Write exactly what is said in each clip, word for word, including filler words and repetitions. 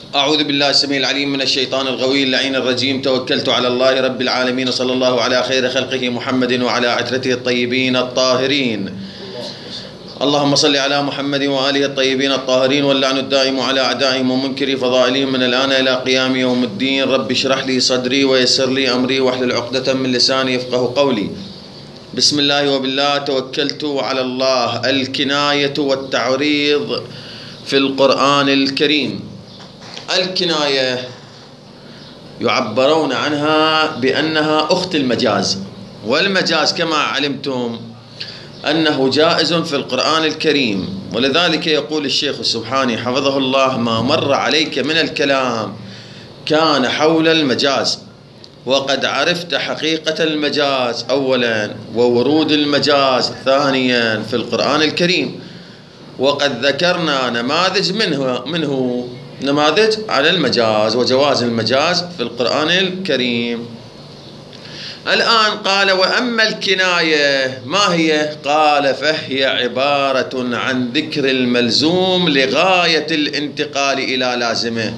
أعوذ بالله السميع العليم من الشيطان الغوي اللعين الرجيم. توكلت على الله رب العالمين. صلى الله على خير خلقه محمد وعلى عترته الطيبين الطاهرين. اللهم صل على محمد وآله الطيبين الطاهرين، واللعن الدائم على أعدائهم ومنكري فضائلهم من الآن إلى قيام يوم الدين. رب اشرح لي صدري ويسر لي أمري واحلل عقدة من لساني يفقه قولي. بسم الله وبالله توكلت على الله. الكناية والتعريض في القرآن الكريم. الكناية يعبرون عنها بأنها أخت المجاز، والمجاز كما علمتم أنه جائز في القرآن الكريم، ولذلك يقول الشيخ السبحاني حفظه الله: ما مر عليك من الكلام كان حول المجاز، وقد عرفت حقيقة المجاز أولا وورود المجاز ثانيا في القرآن الكريم، وقد ذكرنا نماذج منه منه نماذج على المجاز وجواز المجاز في القرآن الكريم. الآن قال: وأما الكناية ما هي؟ قال: فهي عبارة عن ذكر الملزوم لغاية الانتقال إلى لازمه.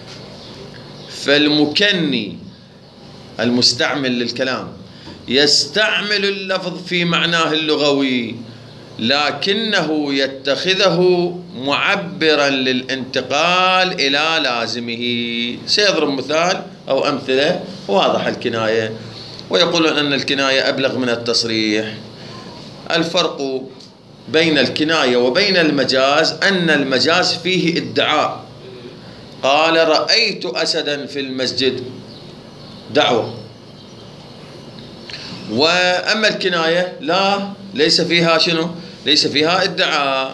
فالمكني المستعمل للكلام يستعمل اللفظ في معناه اللغوي، لكنه يتخذه معبرا للانتقال إلى لازمه. سيضرب مثال أو أمثلة واضح الكناية، ويقولون أن الكناية أبلغ من التصريح. الفرق بين الكناية وبين المجاز أن المجاز فيه ادعاء. قال: رأيت أسدا في المسجد، دعوة. وأما الكناية لا، ليس فيها شنو؟ ليس فيها ادعاء.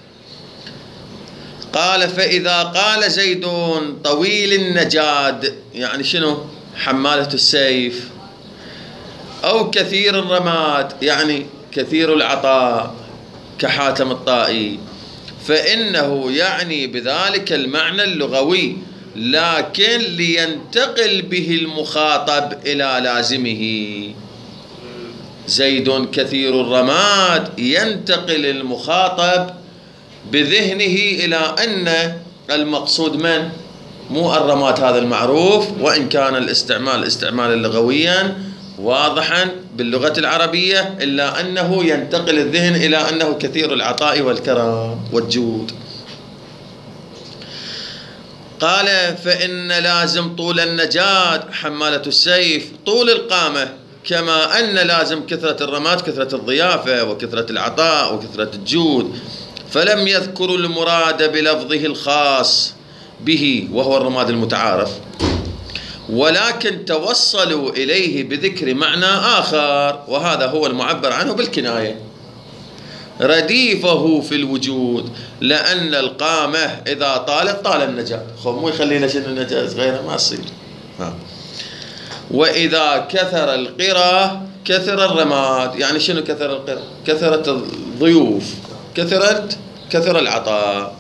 قال: فإذا قال زيد طويل النجاد، يعني شنو؟ حمالة السيف، أو كثير الرماد، يعني كثير العطاء كحاتم الطائي، فإنه يعني بذلك المعنى اللغوي، لكن لينتقل به المخاطب إلى لازمه. زيد كثير الرماد، ينتقل المخاطب بذهنه إلى أن المقصود من؟ مو الرماد هذا المعروف، وإن كان الاستعمال استعمالا لغويا واضحا باللغة العربية، إلا أنه ينتقل الذهن إلى أنه كثير العطاء والكرم والجود. قال: فإن لازم طول النجاد حمالة السيف طول القامة، كما أن لازم كثرة الرماد كثرة الضيافة وكثرة العطاء وكثرة الجود. فلم يذكروا المراد بلفظه الخاص به وهو الرماد المتعارف، ولكن توصلوا إليه بذكر معنى آخر، وهذا هو المعبر عنه بالكناية. رديفه في الوجود، لأن القامة إذا طالت طال النجاد. خو مو يخلينا شنو النجاد غيره ما يصير. وإذا كثر القرى كثر الرماد، يعني شنو كثر القرى؟ كثرت الضيوف، كثرت كثر العطاء.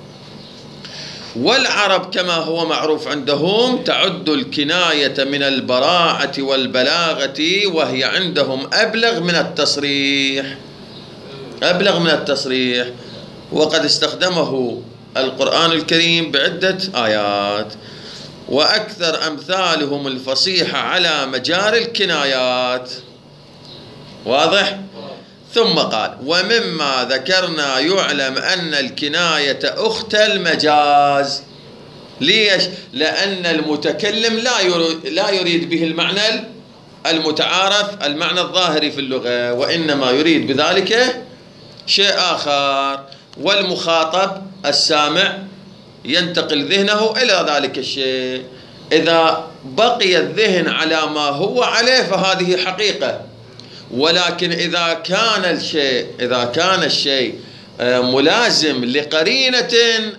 والعرب كما هو معروف عندهم تعد الكناية من البراعة والبلاغة، وهي عندهم أبلغ من التصريح، أبلغ من التصريح، وقد استخدمه القرآن الكريم بعدة آيات، وأكثر أمثالهم الفصيحة على مجار الكنايات. واضح؟ ثم قال: ومما ذكرنا يعلم أن الكناية أخت المجاز. ليش؟ لأن المتكلم لا يريد به المعنى المتعارف، المعنى الظاهري في اللغة، وإنما يريد بذلك شيء آخر، والمخاطب السامع ينتقل ذهنه إلى ذلك الشيء. إذا بقي الذهن على ما هو عليه فهذه حقيقة، ولكن إذا كان الشيء إذا كان الشيء ملازم لقرينة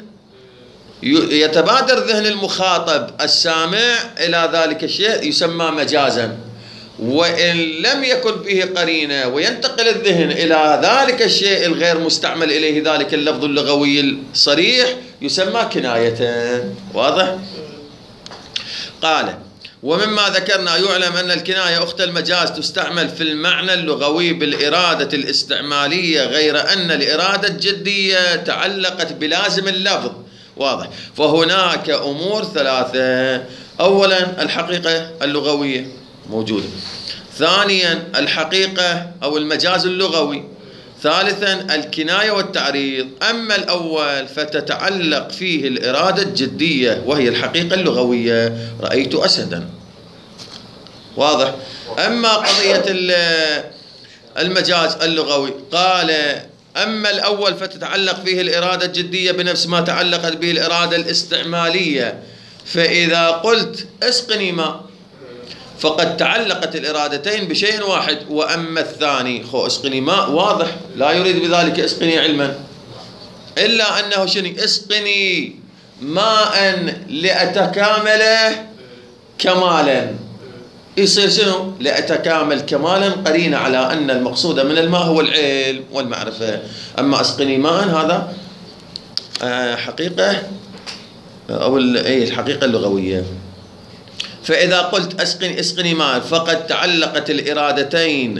يتبادر ذهن المخاطب السامع إلى ذلك الشيء يسمى مجازا، وإن لم يكن به قرينة وينتقل الذهن إلى ذلك الشيء الغير مستعمل إليه ذلك اللفظ اللغوي الصريح يسمى كناية. واضح؟ قال: ومما ذكرنا يعلم أن الكناية أخت المجاز تستعمل في المعنى اللغوي بالإرادة الاستعمالية، غير أن الإرادة الجدية تعلقت بلازم اللفظ واضح. فهناك أمور ثلاثة: أولا الحقيقة اللغوية موجودة، ثانيا الحقيقة أو المجاز اللغوي، ثالثا الكناية والتعريض. أما الأول فتتعلق فيه الإرادة الجدية وهي الحقيقة اللغوية، رأيت أسدا. واضح. أما قضية المجاز اللغوي قال: أما الأول فتتعلق فيه الإرادة الجدية بنفس ما تعلقت به الإرادة الاستعمالية، فإذا قلت اسقني ماء فقد تعلقت الإرادتين بشيء واحد. وأما الثاني خو اسقني ماء واضح، لا يريد بذلك اسقني علما، إلا أنه شنو؟ اسقني ماء لأتكامل كمالا، يصير شنو؟ لأتكامل كمالا قرينة على أن المقصود من الماء هو العلم والمعرفة. أما اسقني ماء هذا حقيقة أو الحقيقة اللغوية. فإذا قلت اسقني اسقني ماء فقد تعلقت الإرادتين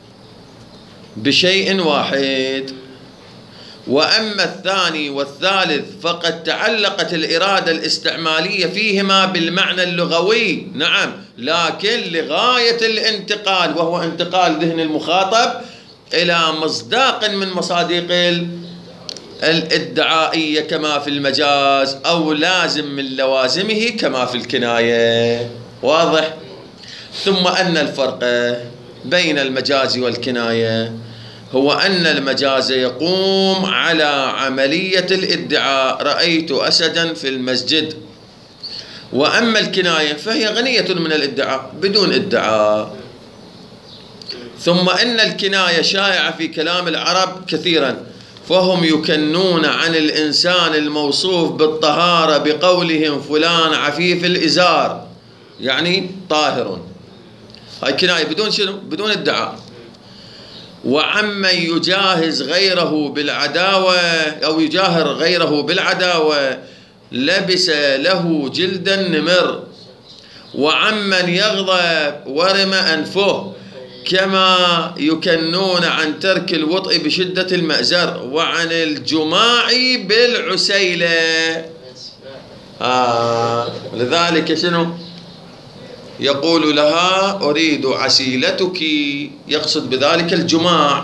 بشيء واحد. وأما الثاني والثالث فقد تعلقت الإرادة الاستعمالية فيهما بالمعنى اللغوي، نعم، لكن لغاية الانتقال، وهو انتقال ذهن المخاطب إلى مصداق من مصادق الادعائية كما في المجاز، أو لازم من لوازمه كما في الكناية. واضح. ثم أن الفرق بين المجاز والكناية هو أن المجاز يقوم على عملية الادعاء، رأيت أسدا في المسجد، وأما الكناية فهي غنية من الادعاء بدون ادعاء. ثم أن الكناية شائعة في كلام العرب كثيرا، فهم يكنون عن الإنسان الموصوف بالطهارة بقولهم فلان عفيف الإزار، يعني طاهر. هاي كناية بدون شنو؟ بدون ادعاء. وعمن يجاهز غيره بالعداوة أو يجاهر غيره بالعداوة لبس له جلد النمر. وعمن يغضب ورم أنفه، كما يكنون عن ترك الوطء بشدة المأزر، وعن الجماع بالعسيلة. آه. لذلك شنو يقول لها؟ أريد عسيلتك، يقصد بذلك الجماع.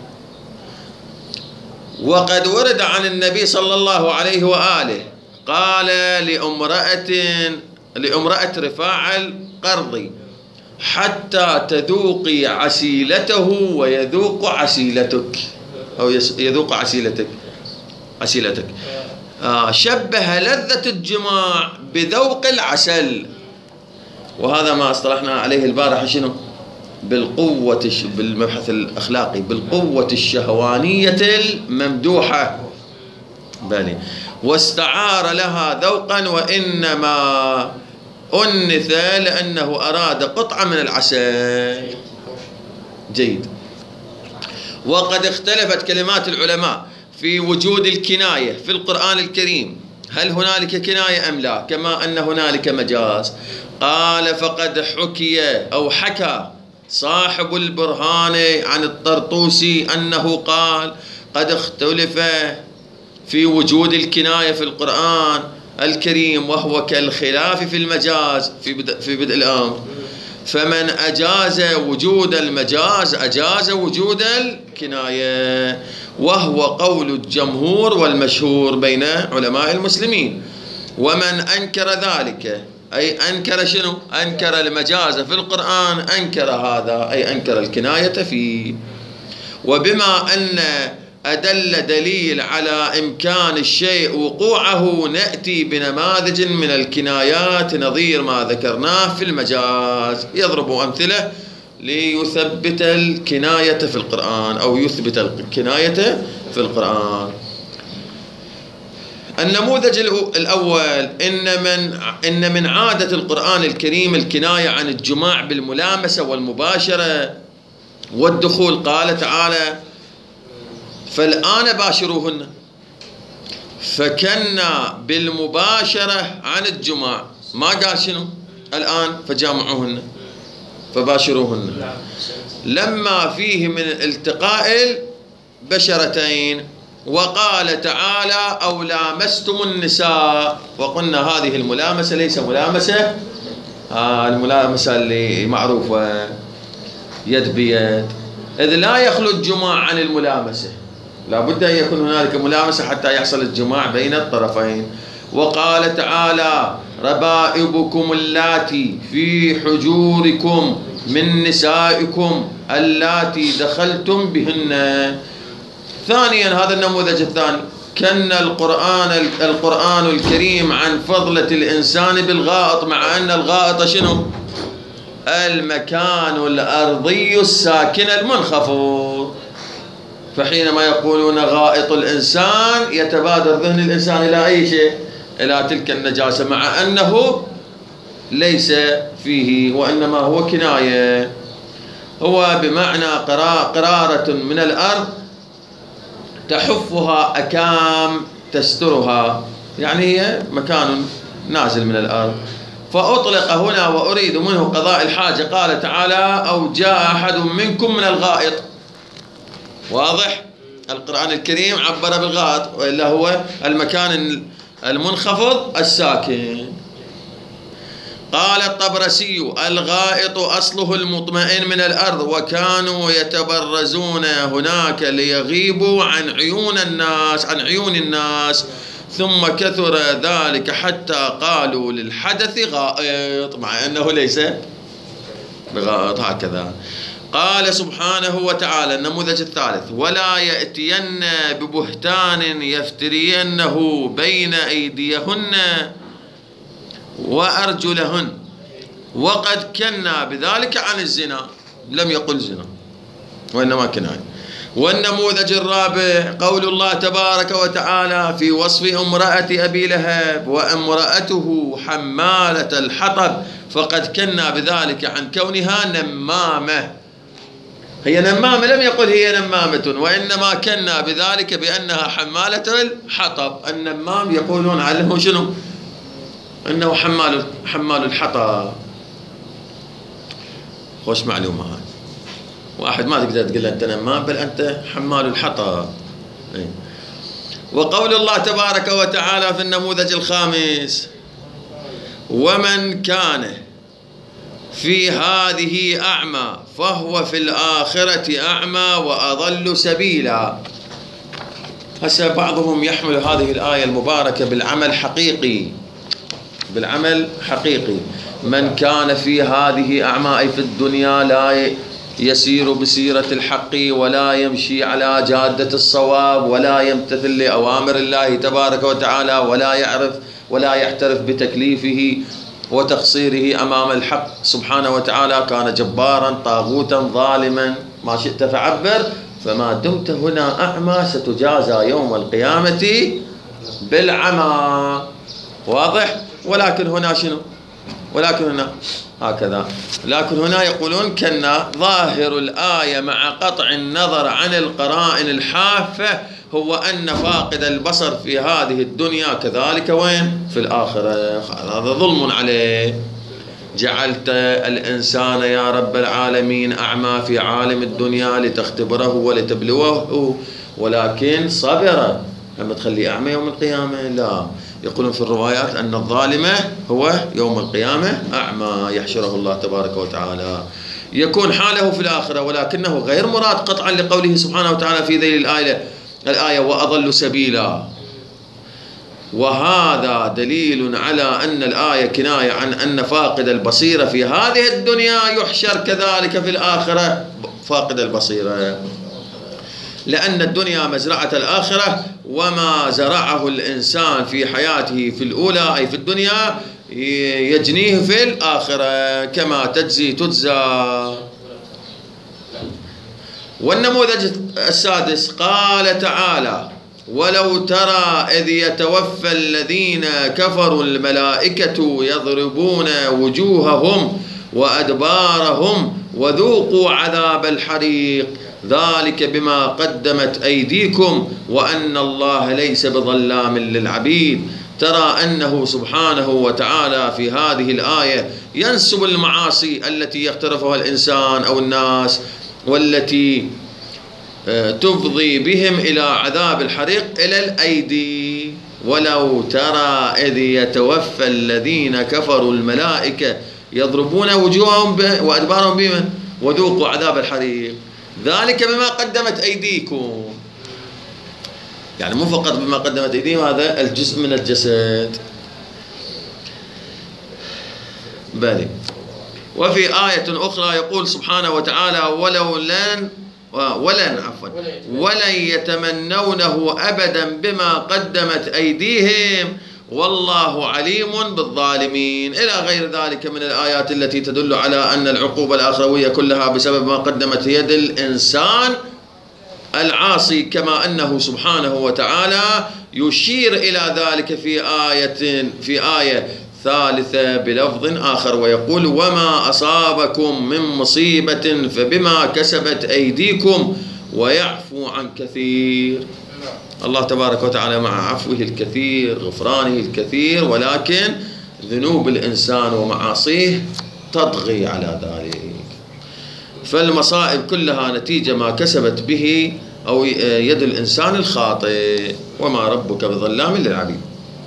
وقد ورد عن النبي صلى الله عليه وآله قال لامرأة لامرأة رفاع القرضي: حتى تذوقي عسيلته ويذوق عسيلتك، أو يذوق عسيلتك عسيلتك. آه شبه لذة الجماع بذوق العسل. وهذا ما اصطلحنا عليه البارحة شنو؟ بالقوة، بالمبحث الأخلاقي، بالقوة الشهوانية الممدوحة. بالي. واستعار لها ذوقا، وإنما أنث لأنه أراد قطعة من العسل. جيد. وقد اختلفت كلمات العلماء في وجود الكناية في القرآن الكريم، هل هنالك كناية أم لا، كما أن هنالك مجاز. قال: فقد حكي أو حكى صاحب البرهان عن الطرطوسي أنه قال: قد اختلف في وجود الكناية في القرآن الكريم، وهو كالخلاف في المجاز في بدء, في بدء الأمر، فمن أجاز وجود المجاز أجاز وجود الكناية، وهو قول الجمهور والمشهور بين علماء المسلمين. ومن أنكر ذلك، أي أنكر شنو؟ أنكر المجاز في القرآن، أنكر هذا، أي أنكر الكناية فيه. وبما أن أدل دليل على إمكان الشيء وقوعه، نأتي بنماذج من الكنايات نظير ما ذكرناه في المجاز، يضرب أمثلة ليثبت الكناية في القرآن أو يثبت الكناية في القرآن. النموذج الأول: إن من إن من عادة القرآن الكريم الكناية عن الجماع بالملامسة والمباشرة والدخول. قال تعالى: فالآن باشروهن، فكنا بالمباشرة عن الجماع، ما قال شنو؟ الآن فجامعوهن فباشروهن، لما فيه من التقاء البشرتين. وقال تعالى أو لامستم النساء، وقلنا هذه الملامسة ليس ملامسة آه الملامسة اللي معروفة يد بيد، إذ لا يخلو الجماع عن الملامسة، لا بد أن يكون هنالك ملامسة حتى يحصل الجماع بين الطرفين. وقال تعالى ربائبكم اللاتي في حجوركم من نسائكم اللاتي دخلتم بهن. ثانيا هذا النموذج الثاني، كن القرآن القرآن الكريم عن فضلة الإنسان بالغائط، مع أن الغائط شنو؟ المكان الأرضي الساكن المنخفض، فحينما يقولون غائط الإنسان يتبادر ذهن الإنسان إلى أي شيء؟ إلى تلك النجاسة، مع أنه ليس فيه وإنما هو كناية، هو بمعنى قرارة من الأرض تحفها أكام تسترها، يعني هي مكان نازل من الأرض. فأطلق هنا وأريد منه قضاء الحاجة، قال تعالى أو جاء أحد منكم من الغائط. واضح؟ القرآن الكريم عبر بالغائط، وإلا هو المكان المنخفض الساكن. قال الطبرسي الغائط أصله المطمئن من الأرض، وكانوا يتبرزون هناك ليغيبوا عن عيون الناس عن عيون الناس ثم كثر ذلك حتى قالوا للحدث غائط، مع أنه ليس بغائط. هكذا قال سبحانه وتعالى النموذج الثالث ولا يأتين ببهتان يفترينه بين أيديهن وأرجلهن وقد كنا بذلك عن الزنا، لم يقل زنا وإنما كناية. والنموذج الرابع قول الله تبارك وتعالى في وصف امرأة أبي لهب وامرأته حمالة الحطب فقد كنا بذلك عن كونها نمامة. هي نمامة، لم يقل هي نمامة، وإنما كنا بذلك بأنها حمالة الحطب. النمام يقولون عنه شنو؟ أنه حمال حمال الحطب. خوش معلومة هاي، واحد ما تقدر تقول أنت نمام، بل أنت حمال الحطب. وقول الله تبارك وتعالى في النموذج الخامس ومن كان في هذه أعمى فهو في الآخرة أعمى وأضل سبيلا. هسه بعضهم يحمل هذه الآية المباركة بالعمل حقيقي، بالعمل حقيقي. من كان في هذه أعمى أي في الدنيا لا يسير بسيرة الحق ولا يمشي على جادة الصواب ولا يمتثل لأوامر الله تبارك وتعالى ولا يعرف ولا يحترف بتكليفه وتقصيره أمام الحق سبحانه وتعالى، كان جبارا طاغوتا ظالما ما شئت فعبر. فما دمت هنا أعمى ستجازى يوم القيامة بالعمى. واضح؟ ولكن هنا شنو؟ ولكن هنا هكذا، لكن هنا يقولون كنا ظاهر الآية مع قطع النظر عن القرائن الحافة هو أن فاقد البصر في هذه الدنيا كذلك وين؟ في الآخرة. هذا ظلم عليه. جعلت الإنسان يا رب العالمين أعمى في عالم الدنيا لتختبره ولتبلوه، ولكن صبر. لما تخليه أعمى يوم القيامة لا، يقولون في الروايات أن الظالمة هو يوم القيامة أعمى يحشره الله تبارك وتعالى، يكون حاله في الآخرة، ولكنه غير مراد قطعا لقوله سبحانه وتعالى في ذيل الآية الآية وأضل سبيلا. وهذا دليل على أن الآية كناية عن أن فاقد البصيرة في هذه الدنيا يحشر كذلك في الآخرة فاقد البصيرة، لأن الدنيا مزرعة الآخرة، وما زرعه الإنسان في حياته في الأولى أي في الدنيا يجنيه في الآخرة كما تجزي تجزى. والنموذج السادس قال تعالى ولو ترى إذ يتوفى الذين كفروا الملائكة يضربون وجوههم وأدبارهم وذوقوا عذاب الحريق ذلك بما قدمت أيديكم وأن الله ليس بظلام للعبيد. ترى أنه سبحانه وتعالى في هذه الآية ينسب المعاصي التي يقترفها الإنسان أو الناس والتي تفضي بهم إلى عذاب الحريق إلى الأيدي. ولو ترى إذ يتوفى الذين كفروا الملائكة يضربون وجوههم وأدبارهم بهم وذوقوا عذاب الحريق ذلك بما قدمت أيديكم. يعني مو فقط بما قدمت أيديهم، هذا الجزء من الجسد. بلي. وفي آية أخرى يقول سبحانه وتعالى ولو لن ولن عفوا ولن يتمنونه أبدا بما قدمت أيديهم والله عليم بالظالمين، إلى غير ذلك من الآيات التي تدل على أن العقوبة الآخروية كلها بسبب ما قدمت يد الإنسان العاصي، كما أنه سبحانه وتعالى يشير إلى ذلك في آية في آية ثالثة بلفظ آخر ويقول وما أصابكم من مصيبة فبما كسبت أيديكم ويعفو عن كثير. الله تبارك وتعالى مع عفوه الكثير غفرانه الكثير، ولكن ذنوب الإنسان ومعاصيه تطغي على ذلك. فالمصائب كلها نتيجة ما كسبت به أو يد الإنسان الخاطئ، وما ربك بظلام للعبيد.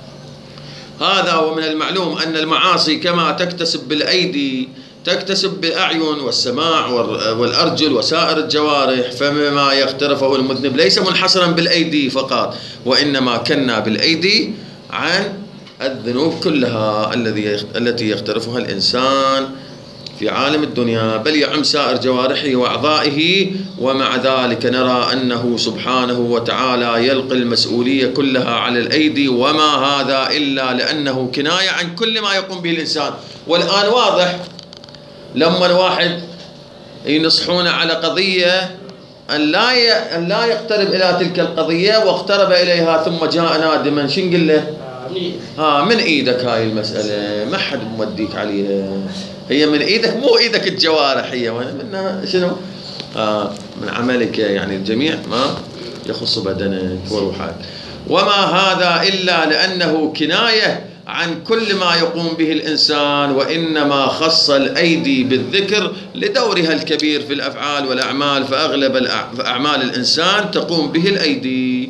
هذا ومن المعلوم أن المعاصي كما تكتسب بالأيدي تكتسب بالأعين والسماع والأرجل وسائر الجوارح، فما يقترفه المذنب ليس منحصرا بالأيدي فقط، وإنما كنا بالأيدي عن الذنوب كلها التي يقترفها الإنسان في عالم الدنيا، بل يعم سائر جوارحه وأعضائه. ومع ذلك نرى أنه سبحانه وتعالى يلقي المسؤولية كلها على الأيدي، وما هذا إلا لأنه كناية عن كل ما يقوم به الإنسان. والآن واضح لما الواحد ينصحون على قضية أن لا أن لا يقترب إلى تلك القضية واقترب إليها ثم جاء نادما، شو نقول له؟ ها من إيدك هاي المسألة، ما حد موديك عليها، هي من إيدك مو إيدك الجوارح، هي منها شنو؟ آه من عملك، يعني الجميع ما يخص بدنك وروحك. وما هذا إلا لأنه كناية عن كل ما يقوم به الإنسان، وإنما خص الأيدي بالذكر لدورها الكبير في الأفعال والأعمال، فأغلب أعمال الإنسان تقوم به الأيدي،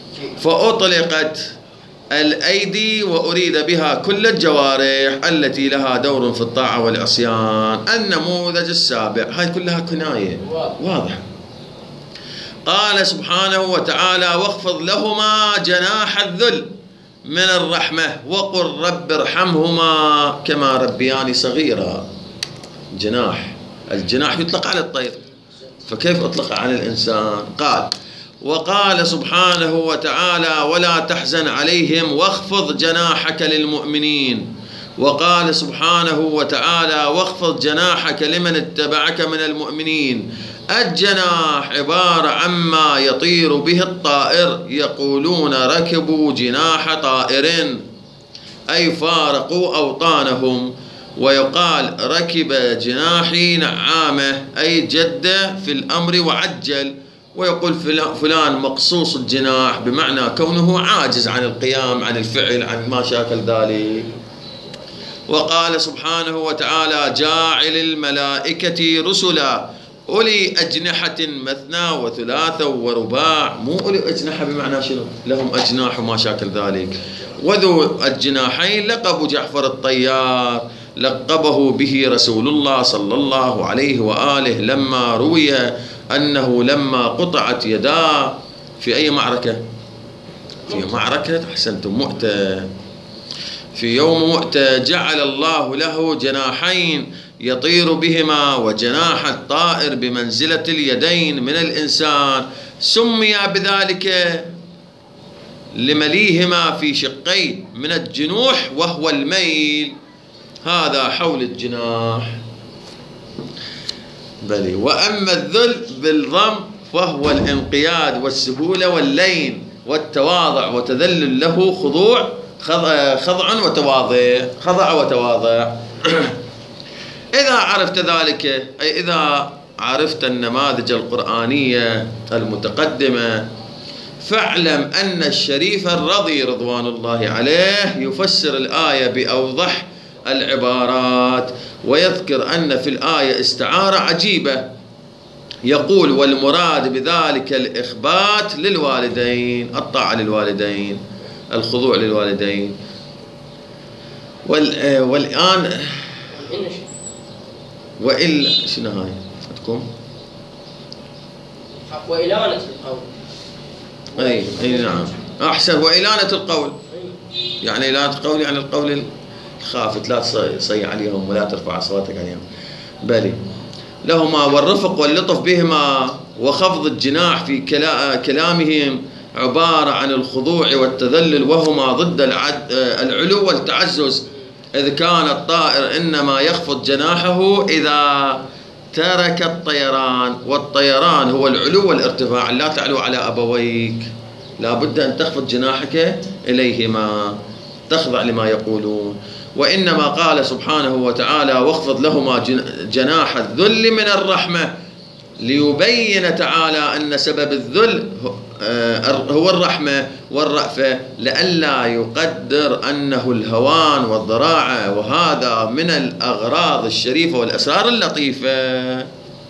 فأطلقت الأيدي وأريد بها كل الجوارح التي لها دور في الطاعة والعصيان. النموذج السابع هاي كلها كناية واضحة. قال سبحانه وتعالى واخفض لهما جناح الذل من الرحمة وقل رب ارحمهما كما ربياني صغيرا. جناح، الجناح يطلق على الطير، فكيف أطلق على الإنسان؟ قال وقال سبحانه وتعالى ولا تحزن عليهم واخفض جناحك للمؤمنين. وقال سبحانه وتعالى واخفض جناحك لمن اتبعك من المؤمنين. الجناح عبارة عما يطير به الطائر، يقولون ركبوا جناح طائر أي فارقوا أوطانهم، ويقال ركب جناحي نعامة أي جد في الأمر وعجل، ويقول فلان مقصوص الجناح بمعنى كونه عاجز عن القيام عن الفعل عن ما شاكل ذلك. وقال سبحانه وتعالى جاعل الملائكة رسلا أولي أجنحة مثنى وثلاثة ورباع، مو أولي أجنحة بمعنى شنو لهم أجناح وما شاكل ذلك. وذو الجناحين لقب جعفر الطيار لقبه به رسول الله صلى الله عليه وآله لما روي أنه لما قطعت يداه في أي معركة؟ في معركة أحسنتم مؤتة، في يوم مؤتة جعل الله له جناحين يطير بهما، وجناح الطائر بمنزلة اليدين من الإنسان، سمي بذلك لمليهما في شقين من الجنوح وهو الميل، هذا حول الجناح. بلي. وأما الذل بالضم فهو الانقياد والسهولة واللين والتواضع وتذلل له خضوع خضع وتواضع خضع وتواضع. إذا عرفت ذلك أي إذا عرفت النماذج القرآنية المتقدمة فاعلم أن الشريف الرضي رضوان الله عليه يفسر الآية بأوضح العبارات، ويذكر أن في الآية استعارة عجيبة يقول والمراد بذلك الإخبات للوالدين، الطاعة للوالدين، الخضوع للوالدين. والآن وإلا شنو هاي عندكم؟ وإلانة القول. أي أي نعم أحسن. وإلانة القول يعني إلانة القول يعني القول الخافت، لا تصيح عليهم ولا ترفع أصواتك عليهم. بل لهما والرفق واللطف بهما وخفض الجناح في كلامهم عبارة عن الخضوع والتذلل، وهما ضد العلو والتعزز، إذ كان الطائر إنما يخفض جناحه إذا ترك الطيران، والطيران هو العلو والارتفاع. لا تعلو على أبويك، لا بد أن تخفض جناحك إليهما، تخضع لما يقولون. وإنما قال سبحانه وتعالى واخفض لهما جناح الذل من الرحمة، ليبين تعالى أن سبب الذل هو الرحمة والرأفة، لئلا يقدر أنه الهوان والضراعة، وهذا من الأغراض الشريفة والأسرار اللطيفة.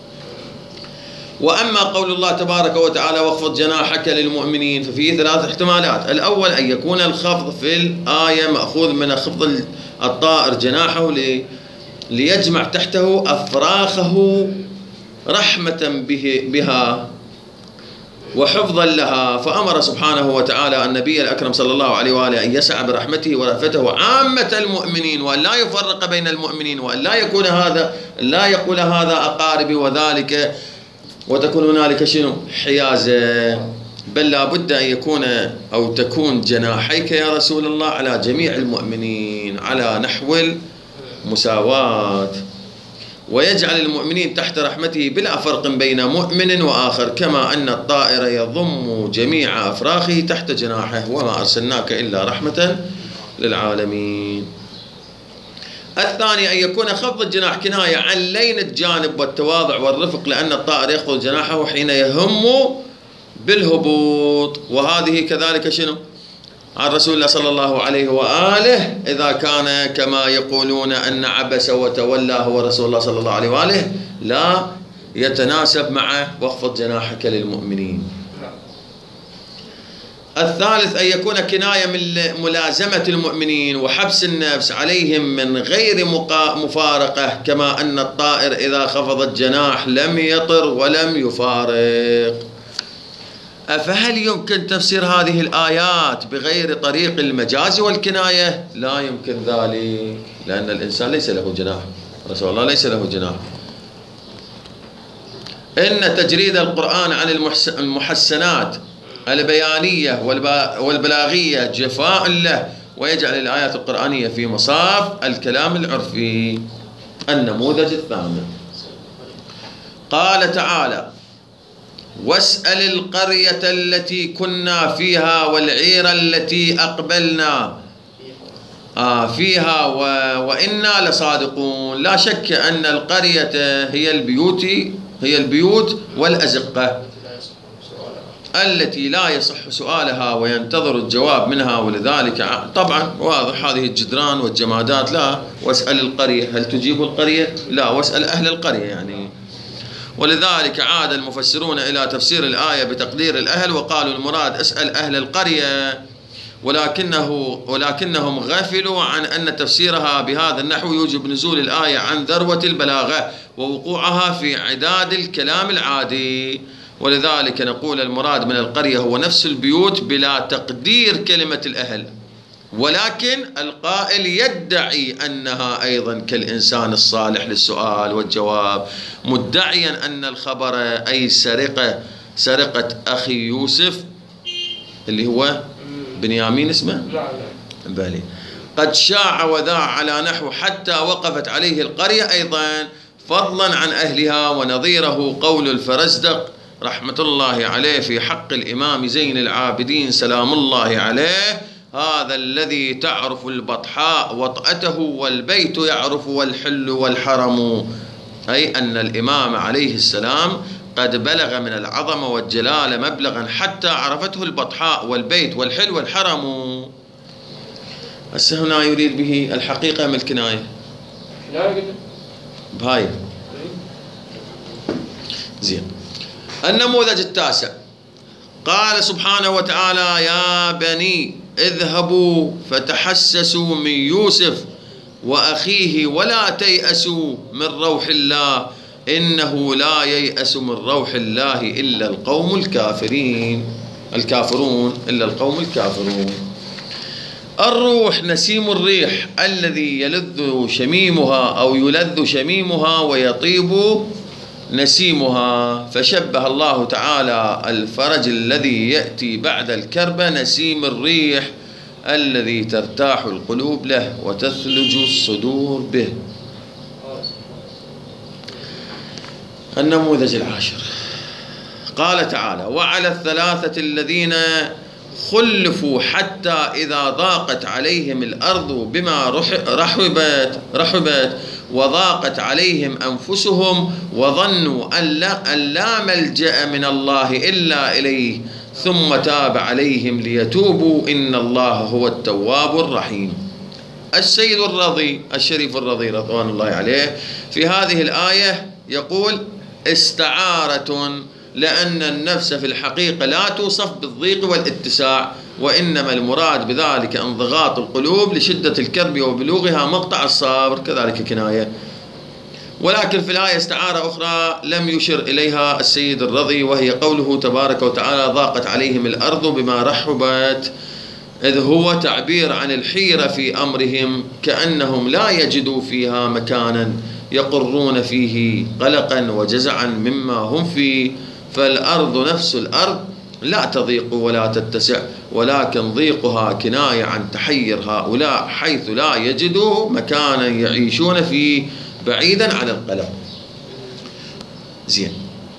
وأما قول الله تبارك وتعالى واخفض جناحك للمؤمنين ففيه ثلاث احتمالات. الأول أن يكون الخفض في الآية مأخوذ من خفض الطائر جناحه ليجمع تحته أفراخه رحمة به بها وحفظا لها، فأمر سبحانه وتعالى النبي الأكرم صلى الله عليه وآله أن يسعى برحمته ورأفته عامة المؤمنين، وأن لا يفرق بين المؤمنين، وأن لا يكون هذا لا يقول هذا أقاربي وذلك وتكون هنالك شنو حيازة، بل لا بد أن يكون أو تكون جناحيك يا رسول الله على جميع المؤمنين على نحو المساواة، ويجعل المؤمنين تحت رحمته بلا فرق بين مؤمن وآخر، كما أن الطائر يضم جميع أفراخه تحت جناحه، وما أرسلناك إلا رحمة للعالمين. الثاني أن يكون خفض الجناح كناية عن لين الجانب والتواضع والرفق، لأن الطائر يخفض جناحه حين يهم بالهبوط، وهذه كذلك شنو عن رسول الله صلى الله عليه وآله إذا كان كما يقولون أن عبس وتولى هو رسول الله صلى الله عليه وآله، لا يتناسب مع واخفض جناحك للمؤمنين. الثالث أن يكون كناية من ملازمة المؤمنين وحبس النفس عليهم من غير مفارقة، كما أن الطائر إذا خفض الجناح لم يطر ولم يفارق. فهل يمكن تفسير هذه الآيات بغير طريق المجاز والكناية؟ لا يمكن ذلك، لأن الإنسان ليس له جناح، رسول الله ليس له جناح. إن تجريد القرآن عن المحسنات البيانية والبلاغية جفاء له، ويجعل الآيات القرآنية في مصاف الكلام العرفي. النموذج الثامن قال تعالى واسأل القرية التي كنا فيها والعير التي أقبلنا فيها وإنا لصادقون. لا شك أن القرية هي البيوت هي البيوت والأزقة التي لا يصح سؤالها وينتظر الجواب منها، ولذلك طبعا واضح هذه الجدران والجمادات. لا واسأل القرية، هل تجيب القرية؟ لا، واسأل أهل القرية يعني. ولذلك عاد المفسرون إلى تفسير الآية بتقدير الأهل، وقالوا المراد اسأل أهل القرية، ولكنه ولكنهم غفلوا عن أن تفسيرها بهذا النحو يوجب نزول الآية عن ذروة البلاغة ووقوعها في عداد الكلام العادي. ولذلك نقول المراد من القرية هو نفس البيوت بلا تقدير كلمة الأهل، ولكن القائل يدعي أنها أيضا كالإنسان الصالح للسؤال والجواب، مدعيا أن الخبر أي سرقة سرقة أخي يوسف اللي هو بنيامين اسمه بالي قد شاع وذاع على نحو حتى وقفت عليه القرية أيضا، فضلا عن أهلها. ونظيره قول الفرزدق رحمة الله عليه في حق الإمام زين العابدين سلام الله عليه: هذا الذي تعرف البطحاء وطأته والبيت يعرف والحل والحرم، أي أن الإمام عليه السلام قد بلغ من العظمة والجلال مبلغا حتى عرفته البطحاء والبيت والحل والحرم. هسه هنا يريد به الحقيقة من الكناية بهاي زين. النموذج التاسع، قال سبحانه وتعالى: يا بني اذهبوا فتحسسوا من يوسف وأخيه ولا تيأسوا من روح الله إنه لا ييأس من روح الله إلا القوم الكافرين الكافرون إلا القوم الكافرون. الروح نسيم الريح الذي يلذ شميمها أو يلذ شميمها ويطيب نسيمها، فشبه الله تعالى الفرج الذي يأتي بعد الكربة نسيم الريح الذي ترتاح القلوب له وتثلج الصدور به. النموذج العاشر، قال تعالى: وعلى الثلاثة الذين خلفوا حتى إذا ضاقت عليهم الأرض بما رحبت رحبت وضاقت عليهم أنفسهم وظنوا أن لا, أن لا ملجأ من الله إلا إليه ثم تاب عليهم ليتوبوا إن الله هو التواب الرحيم. السيد الرضي الشريف الرضي رضوان الله عليه في هذه الآية يقول: استعارة، لأن النفس في الحقيقة لا توصف بالضيق والاتساع، وإنما المراد بذلك انضغاط القلوب لشدة الكرب وبلوغها مقطع الصبر، كذلك كناية. ولكن في الآية استعارة أخرى لم يشر إليها السيد الرضي، وهي قوله تبارك وتعالى: ضاقت عليهم الأرض بما رحبت، إذ هو تعبير عن الحيرة في أمرهم، كأنهم لا يجدوا فيها مكانا يقرون فيه قلقا وجزعا مما هم فيه. فالأرض نفس الأرض لا تضيق ولا تتسع، ولكن ضيقها كناية عن تحير هؤلاء حيث لا يجدوا مكانا يعيشون فيه بعيدا عن القلق. زين.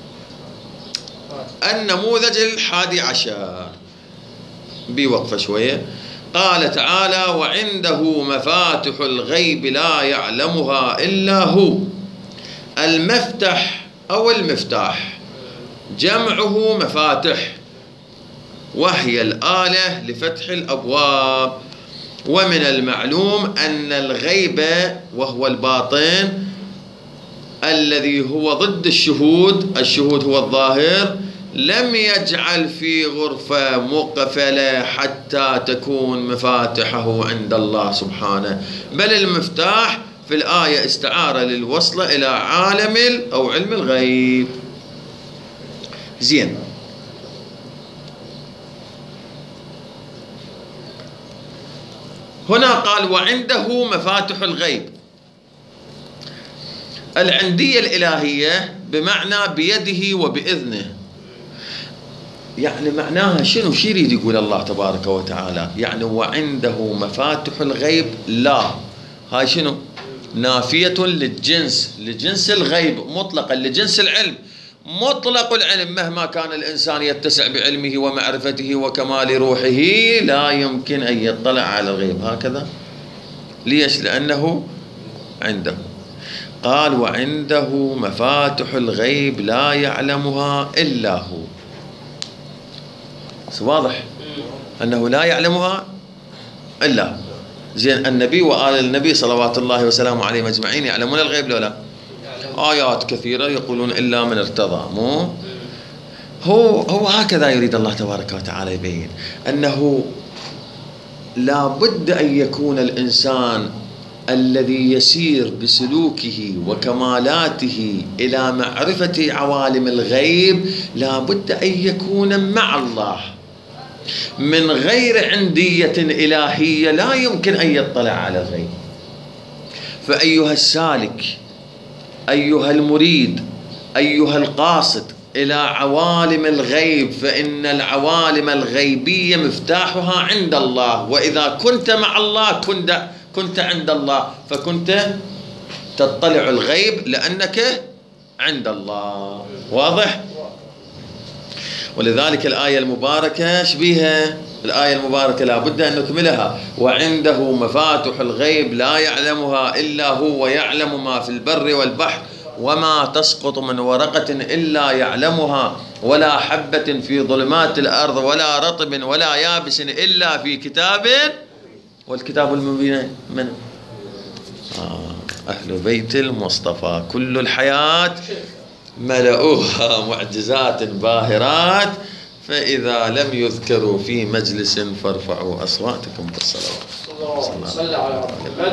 النموذج الحادي عشر، بوقفة شوية، قال تعالى: وعنده مفاتح الغيب لا يعلمها إلا هو. المفتح أو المفتاح جمعه مفاتح، وهي الآلة لفتح الأبواب. ومن المعلوم أن الغيب وهو الباطن الذي هو ضد الشهود، الشهود هو الظاهر، لم يجعل في غرفة مقفلة حتى تكون مفاتحه عند الله سبحانه، بل المفتاح في الآية استعارة للوصل إلى عالم أو علم الغيب. زين. هنا قال: وعنده مفاتح الغيب. العندية الإلهية بمعنى بيده وبإذنه، يعني معناها شنو؟ شو يريد يقول الله تبارك وتعالى؟ يعني وعنده مفاتح الغيب، لا، هاي شنو؟ نافية للجنس، لجنس الغيب مطلقا، لجنس العلم. مطلق العلم مهما كان الإنسان يتسع بعلمه ومعرفته وكمال روحه لا يمكن أن يطلع على الغيب. هكذا. ليش؟ لأنه عنده. قال: وعنده مفاتح الغيب لا يعلمها إلا هو. واضح أنه لا يعلمها إلا هو. زين. النبي وآل النبي صلوات الله وسلامه عليهم أجمعين يعلمون الغيب لولا؟ آيات كثيرة يقولون إلا من ارتضى. مو هو هو هكذا يريد الله تبارك وتعالى يبين أنه لا بد أن يكون الإنسان الذي يسير بسلوكه وكمالاته إلى معرفة عوالم الغيب لا بد أن يكون مع الله من غير عندية إلهية، لا يمكن أن يطلع على الغيب. فأيها السالك، أيها المريد، أيها القاصد إلى عوالم الغيب، فإن العوالم الغيبية مفتاحها عند الله، وإذا كنت مع الله كنت كنت عند الله، فكنت تطلع الغيب لأنك عند الله. واضح؟ ولذلك الآية المباركة شبيها الآية المباركة لا بد أن نكملها: وعنده مفاتح الغيب لا يعلمها إلا هو ويعلم ما في البر والبحر وما تسقط من ورقة إلا يعلمها ولا حبة في ظلمات الأرض ولا رطب ولا يابس إلا في كتاب. والكتاب المبين من؟ آه أهل بيت المصطفى. كل الحياة ملؤوها معجزات باهرات، فإذا لم يذكروا في مجلس فارفعوا أصواتكم بالصلوات.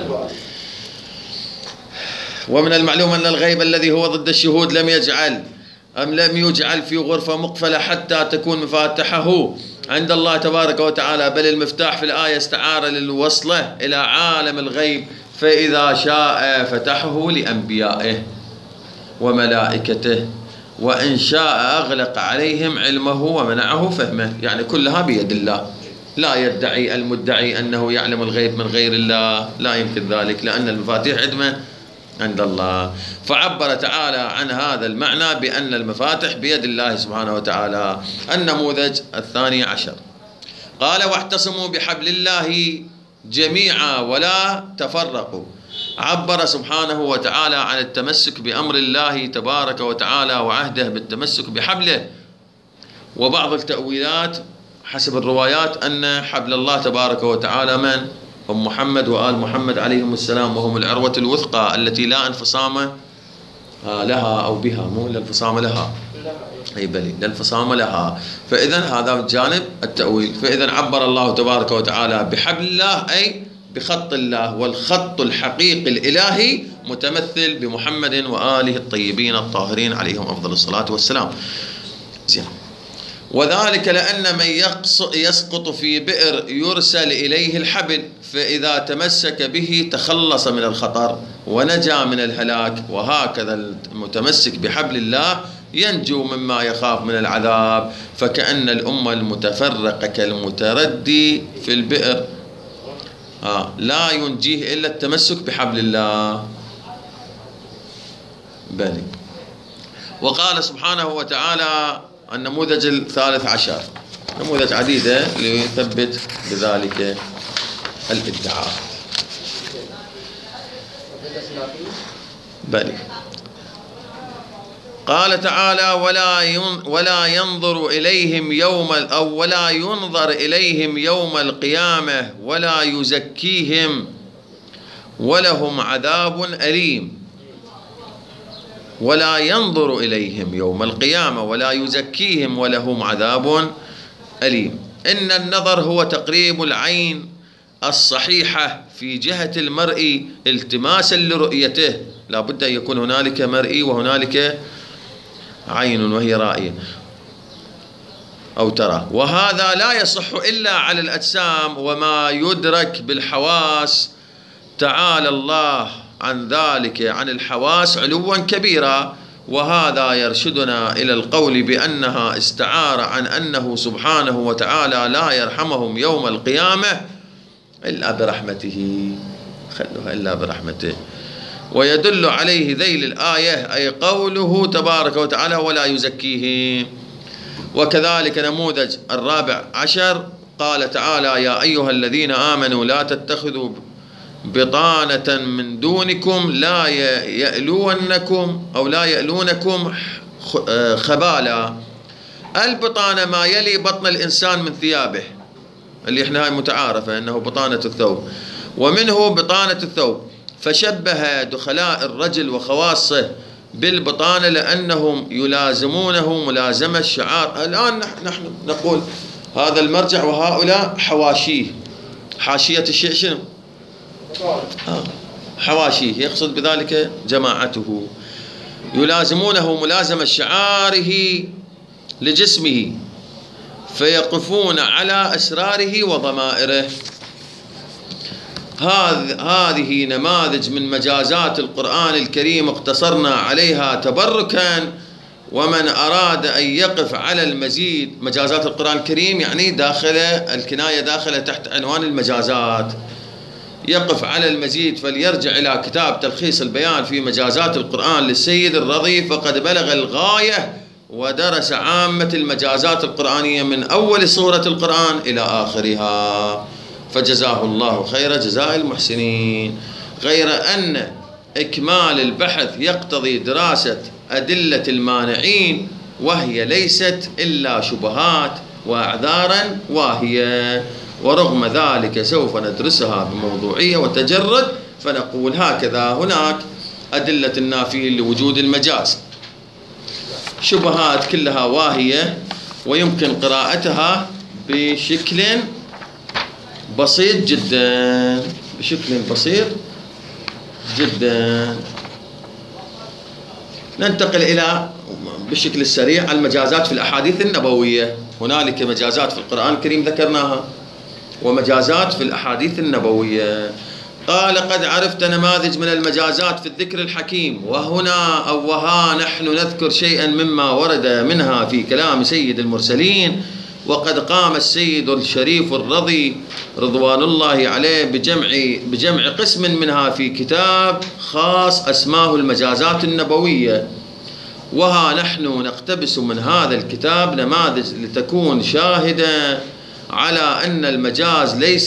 ومن المعلوم أن الغيب الذي هو ضد الشهود لم يجعل أم لم يجعل في غرفة مقفلة حتى تكون مفاتحه عند الله تبارك وتعالى، بل المفتاح في الآية استعارة للوصلة إلى عالم الغيب، فإذا شاء فتحه لأنبيائه وملائكته، وإن شاء أغلق عليهم علمه ومنعه فهمه. يعني كلها بيد الله. لا يدعي المدعي أنه يعلم الغيب من غير الله، لا يمكن ذلك، لأن المفاتيح عندما عند الله. فعبر تعالى عن هذا المعنى بأن المفاتح بيد الله سبحانه وتعالى. النموذج الثاني عشر قال: واعتصموا بحبل الله جميعا ولا تفرقوا. عبر سبحانه وتعالى عن التمسك بأمر الله تبارك وتعالى وعهده بالتمسك بحبله. وبعض التأويلات حسب الروايات أن حبل الله تبارك وتعالى من؟ هم محمد وآل محمد عليهم السلام، وهم العروة الوثقى التي لا انفصام لها أو بها، مو لا انفصام لها، أي بلي لا انفصام لها. فإذا هذا جانب التأويل. فإذا عبر الله تبارك وتعالى بحبل الله أي بخط الله، والخط الحقيقي الإلهي متمثل بمحمد وآله الطيبين الطاهرين عليهم أفضل الصلاة والسلام. زين. وذلك لأن من يسقط في بئر يرسل إليه الحبل، فإذا تمسك به تخلص من الخطر ونجا من الهلاك، وهكذا المتمسك بحبل الله ينجو مما يخاف من العذاب. فكأن الأمة المتفرقة كالمتردي في البئر آه لا ينجيه إلا التمسك بحبل الله. بلي. وقال سبحانه وتعالى النموذج الثالث عشر، نموذج عديدة ليثبت بذلك الادعاء. بلي. قال تعالى: ولا ولا ينظر إليهم يوم أو ولا ينظر إليهم يوم القيامة ولا يزكيهم ولهم عذاب أليم. ولا ينظر إليهم يوم القيامة ولا يزكيهم ولهم عذاب أليم. إن النظر هو تقريب العين الصحيحة في جهة المرئي التماسا لرؤيته، لا بد أن يكون هنالك مرئي وهنالك عين وهي رائية أو ترى. وهذا لا يصح إلا على الأجسام وما يدرك بالحواس. تعالى الله عن ذلك عن الحواس علوا كبيرا. وهذا يرشدنا إلى القول بأنها استعارة عن أنه سبحانه وتعالى لا يرحمهم يوم القيامة إلا برحمته، خلوها إلا برحمته. ويدل عليه ذيل الآية أي قوله تبارك وتعالى: ولا يزكيهم. وكذلك نموذج الرابع عشر قال تعالى: يا أيها الذين آمنوا لا تتخذوا بطانة من دونكم لا يألونكم أو لا يألونكم خبالا. البطانة ما يلي بطن الإنسان من ثيابه، اللي احنا هاي متعارفة أنه بطانة الثوب، ومنه بطانة الثوب. فشبه دخلاء الرجل وخواصه بالبطانة لأنهم يلازمونه ملازمة الشعار. الآن نحن نقول هذا المرجع وهؤلاء حواشيه. حاشية الشيء شنو؟ آه. حواشيه، يقصد بذلك جماعته، يلازمونه ملازمة شعاره لجسمه، فيقفون على أسراره وضمائره. هذه نماذج من مجازات القرآن الكريم اقتصرنا عليها تبركا. ومن أراد أن يقف على المزيد، مجازات القرآن الكريم يعني داخل الكناية داخل تحت عنوان المجازات، يقف على المزيد فليرجع إلى كتاب تلخيص البيان في مجازات القرآن للسيد الرضي، فقد بلغ الغاية ودرس عامة المجازات القرآنية من أول سورة القرآن إلى آخرها، فجزاه الله خير جزاء المحسنين. غير أن إكمال البحث يقتضي دراسة أدلة المانعين، وهي ليست إلا شبهات وأعذارا واهية، ورغم ذلك سوف ندرسها بموضوعية وتجرد، فنقول هكذا هناك أدلة النافين لوجود المجاز، شبهات كلها واهية، ويمكن قراءتها بشكل بسيط جدا، بشكل بسيط جدا. ننتقل إلى بالشكل السريع المجازات في الأحاديث النبوية. هنالك مجازات في القرآن الكريم ذكرناها، ومجازات في الأحاديث النبوية. قال: قد عرفت نماذج من المجازات في الذكر الحكيم، وهنا أو وها نحن نذكر شيئا مما ورد منها في كلام سيد المرسلين. وقد قام السيد الشريف الرضي رضوان الله عليه بجمع بجمع قسم منها في كتاب خاص أسماه المجازات النبوية، وها نحن نقتبس من هذا الكتاب نماذج لتكون شاهدة على أن المجاز ليس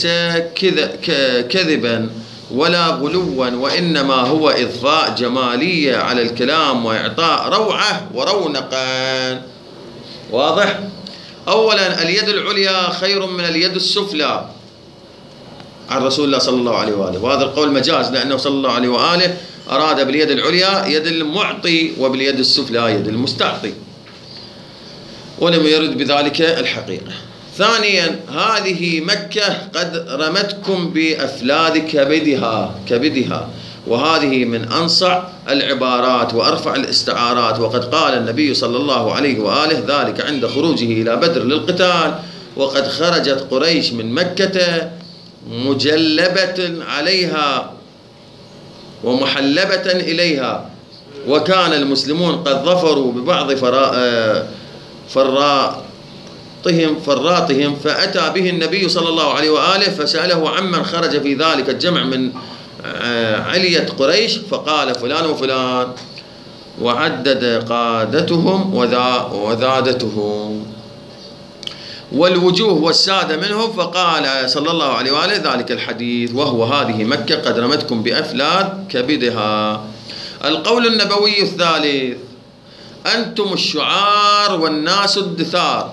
كذبا ولا غلوا، وإنما هو إضفاء جمالية على الكلام وإعطاء روعة ورونقا. واضح؟ أولا، اليد العليا خير من اليد السفلى عن رسول الله صلى الله عليه وآله، وهذا القول مجاز، لأنه صلى الله عليه وآله أراد باليد العليا يد المعطي، وباليد السفلى يد المستعطي، ولم يرد بذلك الحقيقة. ثانيا، هذه مكة قد رمتكم بأفلاذ كبدها كبدها وهذه من أنصع العبارات وأرفع الاستعارات. وقد قال النبي صلى الله عليه وآله ذلك عند خروجه إلى بدر للقتال: وقد خرجت قريش من مكة مجلبة عليها ومحلبة إليها، وكان المسلمون قد ظفروا ببعض فراطهم فراتهم فأتى به النبي صلى الله عليه وآله فسأله عمن خرج في ذلك الجمع من علية قريش، فقال: فلان وفلان، وعدد قادتهم وذادتهم والوجوه والسادة منهم، فقال صلى الله عليه وآله ذلك الحديث، وهو هذه مكة قد رمتكم بأفلاذ كبدها. القول النبوي الثالث: أنتم الشعار والناس الدثار،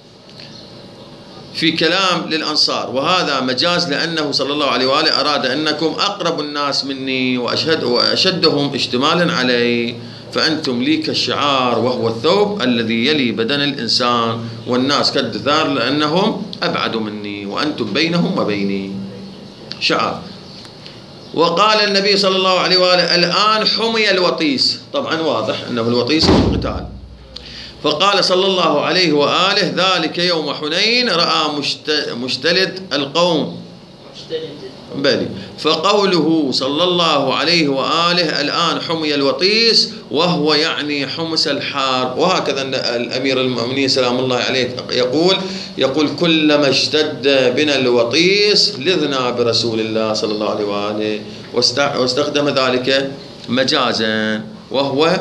في كلام للأنصار، وهذا مجاز لأنه صلى الله عليه وآله أراد أنكم أقرب الناس مني وأشهد وأشدهم اشتمالا علي، فأنتم لي كالشعار وهو الثوب الذي يلي بدن الإنسان، والناس كالدثار لأنهم أبعد مني وأنتم بينهم وبيني. شعار. وقال النبي صلى الله عليه وآله: الآن حمي الوطيس، طبعا واضح أنه الوطيس في القتال. فقال صلى الله عليه وآله: ذلك يوم حنين رأى مشتلد القوم بلي. فقوله صلى الله عليه وآله: الآن حمي الوطيس، وهو يعني حمس الحار. وهكذا الأمير المؤمنين سلام الله عليه يقول يقول كلما اشتد بنا الوطيس لذنا برسول الله صلى الله عليه وآله، واستخدم ذلك مجازا، وهو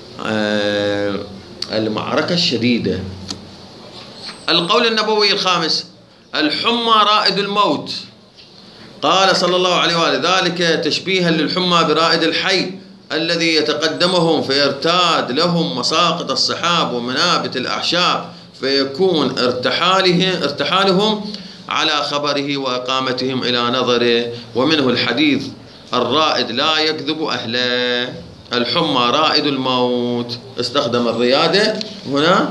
المعركة الشديدة. القول النبوي الخامس: الحمى رائد الموت. قال صلى الله عليه وآله: ذلك تشبيها للحمى برائد الحي الذي يتقدمهم فيرتاد لهم مساقط السحاب ومنابت الأعشاب، فيكون ارتحالهم, ارتحالهم على خبره وإقامتهم إلى نظره. ومنه الحديث: الرائد لا يكذب أهله. الحمى رائد الموت. استخدم الريادة هنا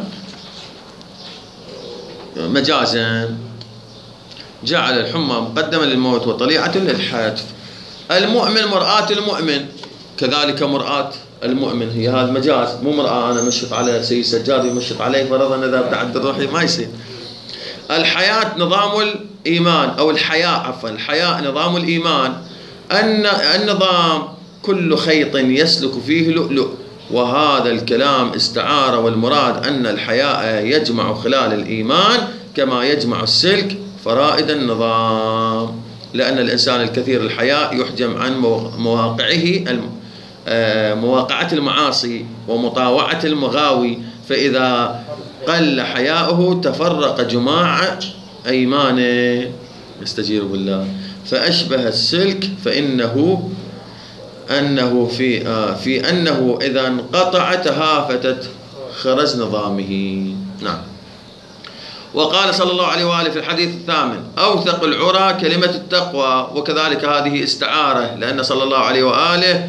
مجازا، جعل الحمى مقدمة للموت وطليعة للحتف. المؤمن مرآة المؤمن، كذلك مرآة المؤمن هي هذا مجاز، مو مرآة أنا مشط على سيد سجاد ومشط عليه فرضا إذا ابتعد الروحي ما يصير. الحياة نظام الإيمان، أو الحياء عفوا الحياء نظام الإيمان. أن النظام كل خيط يسلك فيه لؤلؤ، وهذا الكلام استعارة، والمراد أن الحياء يجمع خلال الإيمان كما يجمع السلك فرائد النظام، لأن الإنسان الكثير الحياء يحجم عن مواقعه مواقعة المعاصي ومطاوعة المغاوي، فإذا قل حياؤه تفرق جماع أيمانه، يستجير بالله، فأشبه السلك فإنه أنه في آه في أنه إذا انقطع تهافتت خرج نظامه. نعم. وقال صلى الله عليه وآله في الحديث الثامن: أوثق العرى كلمة التقوى. وكذلك هذه استعارة، لأن صلى الله عليه وآله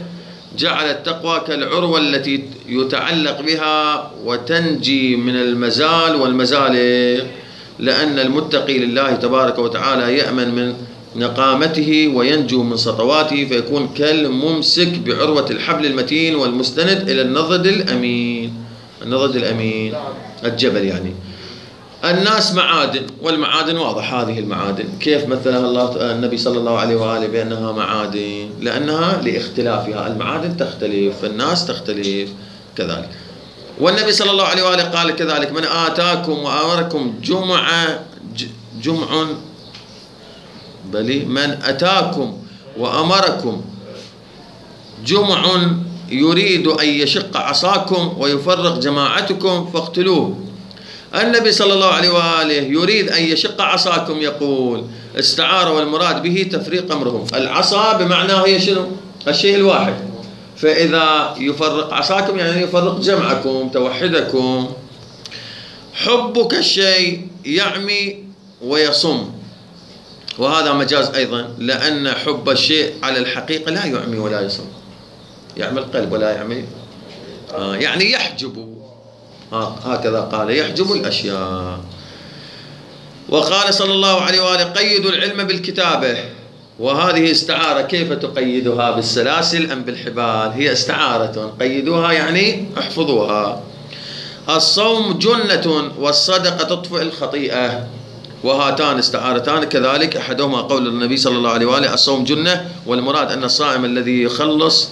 جعل التقوى كالعروة التي يتعلق بها وتنجي من المزال والمزالق، لأن المتقي لله تبارك وتعالى يأمن من نقامته وينجو من سطواته، فيكون كالممسك بعروة الحبل المتين والمستند إلى النضد الأمين. النضد الأمين الجبل يعني. الناس معادن، والمعادن واضح هذه المعادن كيف مثلها الله النبي صلى الله عليه وآله بأنها معادن، لأنها لاختلافها، المعادن تختلف، الناس تختلف كذلك. والنبي صلى الله عليه وآله قال كذلك: من آتاكم وأمركم جمع جمع بلي من أتاكم وأمركم جمع يريد أن يشق عصاكم ويفرق جماعتكم فاقتلوه. النبي صلى الله عليه وآله يريد أن يشق عصاكم، يقول استعار والمراد به تفريق أمرهم. العصا بمعنى هي شنو؟ الشيء الواحد. فإذا يفرق عصاكم يعني يفرق جمعكم توحدكم. حبك الشيء يعمي ويصم، وهذا مجاز أيضا، لأن حب الشيء على الحقيقة لا يعمي ولا يصم، يعمي القلب ولا يعمي آه يعني يحجب، هكذا قال يحجب الأشياء. وقال صلى الله عليه وآله: قيدوا العلم بالكتابة. وهذه استعارة، كيف تقيدها؟ بالسلاسل أم بالحبال؟ هي استعارة، قيدوها يعني احفظوها. الصوم جنة والصدقة تطفئ الخطيئة، وهاتان استعارتان كذلك، أحدهما قول النبي صلى الله عليه وآله: الصوم جنة، والمراد أن الصائم الذي يخلص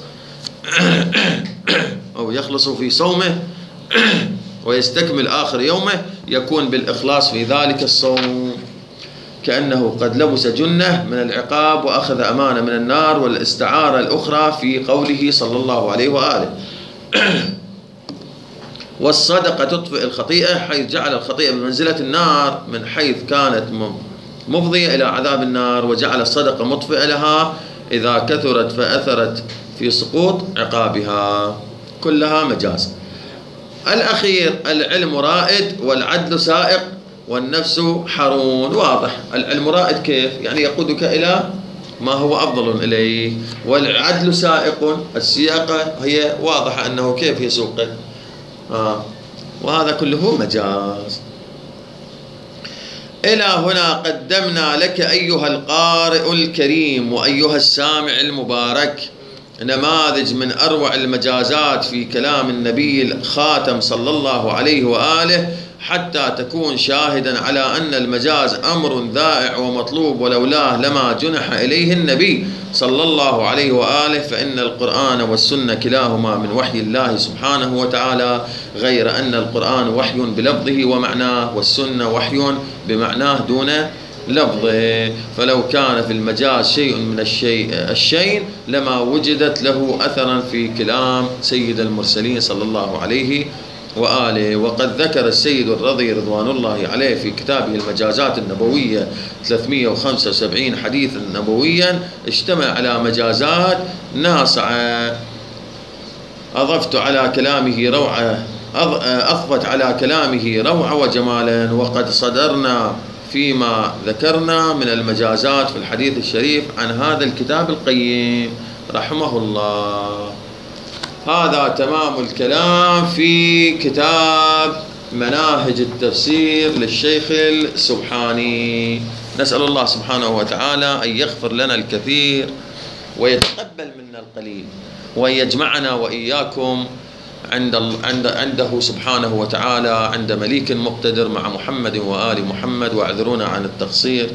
أو يخلص في صومه ويستكمل آخر يومه يكون بالإخلاص في ذلك الصوم، كأنه قد لبس جنة من العقاب وأخذ أمانة من النار. والاستعارة الأخرى في قوله صلى الله عليه وآله: والصدقة تطفئ الخطيئة، حيث جعل الخطيئة بمنزلة النار من حيث كانت مفضية إلى عذاب النار، وجعل الصدقة مطفئة لها إذا كثرت فأثرت في سقوط عقابها. كلها مجاز. الأخير: العلم رائد والعدل سائق والنفس حرون. واضح، العلم رائد كيف؟ يعني يقودك إلى ما هو أفضل إليه، والعدل سائق، السياقة هي واضحة أنه كيف يسوقه. آه. وهذا كله مجاز. إلى هنا قدمنا لك أيها القارئ الكريم وأيها السامع المبارك نماذج من أروع المجازات في كلام النبي الخاتم صلى الله عليه وآله، حتى تكون شاهدا على أن المجاز أمر ذائع ومطلوب، ولولاه لما جنح إليه النبي صلى الله عليه وآله، فإن القرآن والسنة كلاهما من وحي الله سبحانه وتعالى، غير أن القرآن وحي بلفظه ومعناه، والسنة وحي بمعناه دون لفظه. فلو كان في المجاز شيء من الشيء الشيء لما وجدت له أثرا في كلام سيد المرسلين صلى الله عليه وآله. وقد ذكر السيد الرضي رضوان الله عليه في كتابه المجازات النبوية ثلاثمئة وخمسة وسبعين حديثا نبويا اشتمل على مجازات ناصعة، أضفت على كلامه روعة أضفت على كلامه روعة وجمالا. وقد صدرنا فيما ذكرنا من المجازات في الحديث الشريف عن هذا الكتاب القيم رحمه الله. هذا تمام الكلام في كتاب مناهج التفسير للشيخ السبحاني. نسأل الله سبحانه وتعالى أن يغفر لنا الكثير ويتقبل منا القليل، وأن يجمعنا وإياكم عند عند عنده سبحانه وتعالى عند مليك مقتدر مع محمد وآل محمد. واعذرونا عن التقصير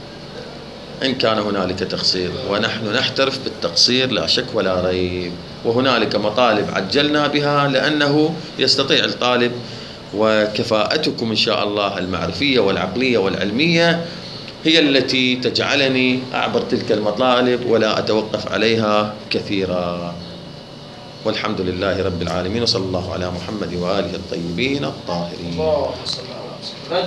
إن كان هنالك تقصير، ونحن نحترف بالتقصير لا شك ولا ريب. وهنالك مطالب عجلنا بها لأنه يستطيع الطالب، وكفاءتكم إن شاء الله المعرفية والعقلية والعلمية هي التي تجعلني أعبر تلك المطالب ولا أتوقف عليها كثيرا. والحمد لله رب العالمين، وصلى الله على محمد وآله الطيبين الطاهرين.